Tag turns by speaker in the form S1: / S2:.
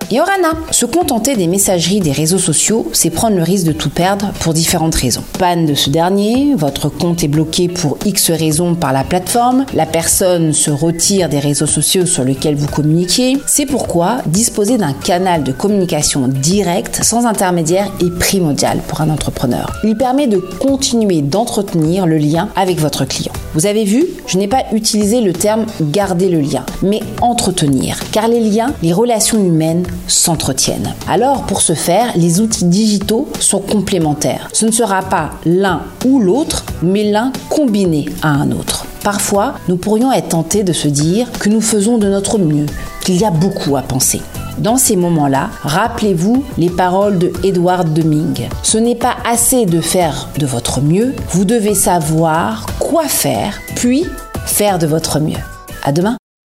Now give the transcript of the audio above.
S1: Yorana, se contenter des messageries des réseaux sociaux, c'est prendre le risque de tout perdre pour différentes raisons. Panne de ce dernier, votre compte est bloqué pour X raisons par la plateforme, la personne se retire des réseaux sociaux sur lesquels vous communiquez. C'est pourquoi disposer d'un canal de communication direct, sans intermédiaire, est primordial pour un entrepreneur. Il permet de continuer d'entretenir le lien avec votre client. Vous avez vu, je n'ai pas utilisé le terme garder le lien, mais entretenir, car les liens, les relations humaines s'entretiennent. Alors, pour ce faire, les outils digitaux sont complémentaires. Ce ne sera pas l'un ou l'autre, mais l'un combiné à un autre. Parfois, nous pourrions être tentés de se dire que nous faisons de notre mieux, qu'il y a beaucoup à penser. Dans ces moments-là, rappelez-vous les paroles de Edward Deming. Ce n'est pas assez de faire de votre mieux, vous devez savoir quoi faire, puis faire de votre mieux. À demain!